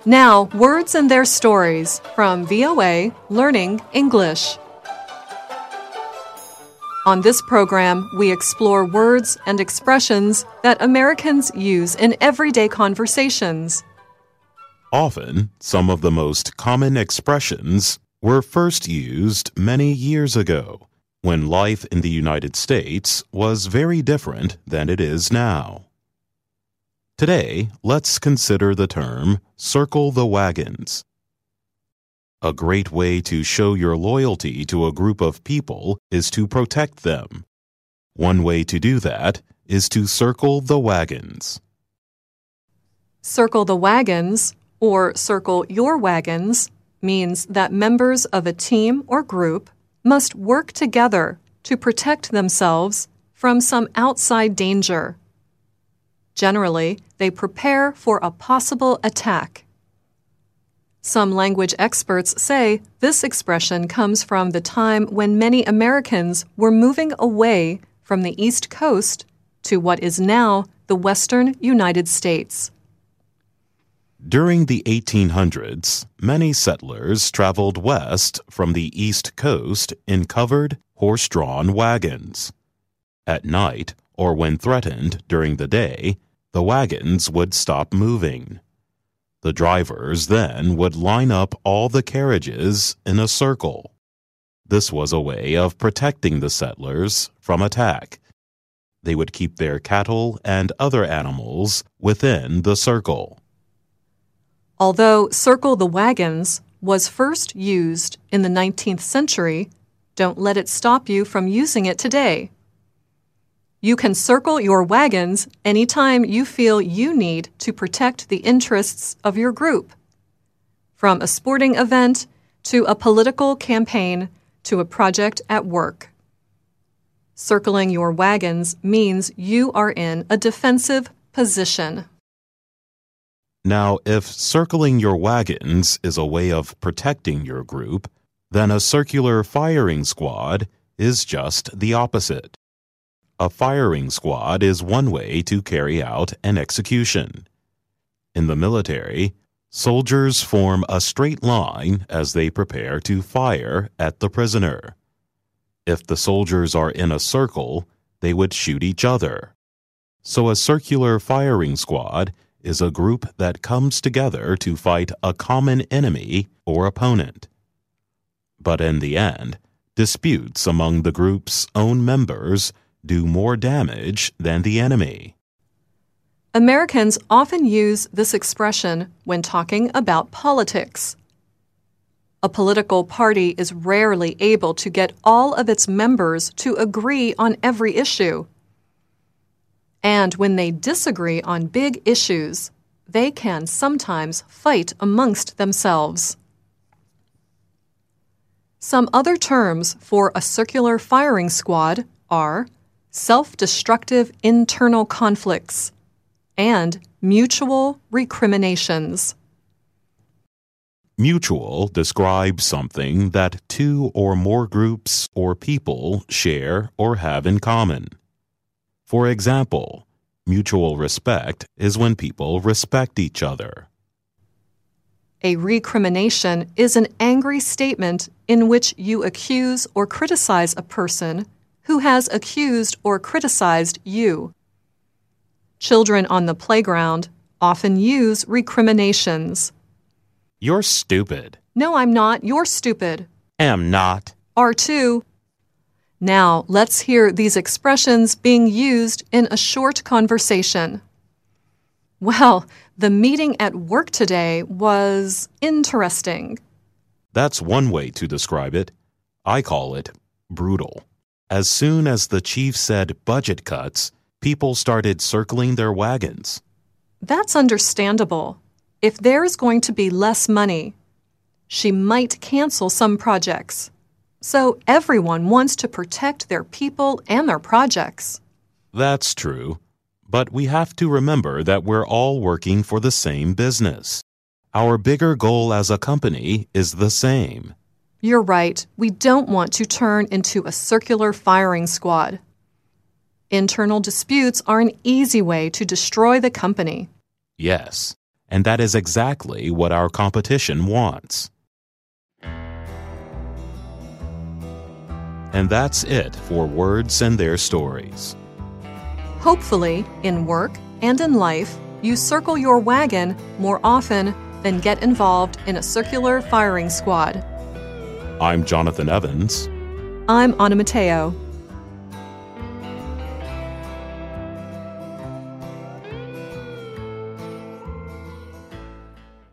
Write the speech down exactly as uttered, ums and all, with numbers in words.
Now, words and their stories from V O A Learning English. On this program, we explore words and expressions that Americans use in everyday conversations. Often, some of the most common expressions were first used many years ago, when life in the United States was very different than it is now. Today, let's consider the term circle the wagons. A great way to show your loyalty to a group of people is to protect them. One way to do that is to circle the wagons. Circle the wagons, or circle your wagons, means that members of a team or group must work together to protect themselves from some outside danger. Generally, they prepare for a possible attack. Some language experts say this expression comes from the time when many Americans were moving away from the East Coast to what is now the Western United States. During the eighteen hundreds, many settlers traveled west from the East Coast in covered, horse-drawn wagons. At night, or when threatened during the day, the wagons would stop moving. The drivers then would line up all the carriages in a circle. This was a way of protecting the settlers from attack. They would keep their cattle and other animals within the circle. Although circle the wagons was first used in the nineteenth century, don't let it stop you from using it today. You can circle your wagons anytime you feel you need to protect the interests of your group. From a sporting event to a political campaign to a project at work. Circling your wagons means you are in a defensive position. Now, if circling your wagons is a way of protecting your group, then a circular firing squad is just the opposite. A firing squad is one way to carry out an execution. In the military, soldiers form a straight line as they prepare to fire at the prisoner. If the soldiers are in a circle, they would shoot each other. So a circular firing squad is a group that comes together to fight a common enemy or opponent. But in the end, disputes among the group's own members do more damage than the enemy. Americans often use this expression when talking about politics. A political party is rarely able to get all of its members to agree on every issue. And when they disagree on big issues, they can sometimes fight amongst themselves. Some other terms for a circular firing squad are self-destructive internal conflicts and mutual recriminations. Mutual describes something that two or more groups or people share or have in common. For example, mutual respect is when people respect each other. A recrimination is an angry statement in which you accuse or criticize a person who has accused or criticized you. Children on the playground often use recriminations. You're stupid. No, I'm not. You're stupid. Am not. Are too. Now, let's hear these expressions being used in a short conversation. Well, the meeting at work today was interesting. That's one way to describe it. I call it brutal. As soon as the chief said budget cuts, people started circling their wagons. That's understandable. If there is going to be less money, she might cancel some projects. So everyone wants to protect their people and their projects. That's true. But we have to remember that we're all working for the same business. Our bigger goal as a company is the same. You're right. We don't want to turn into a circular firing squad. Internal disputes are an easy way to destroy the company. Yes, And that is exactly what our competition wants. And that's it for Words and Their Stories. Hopefully, in work and in life, you circle your wagon more often than get involved in a circular firing squad. I'm Jonathan Evans. I'm Anna Mateo.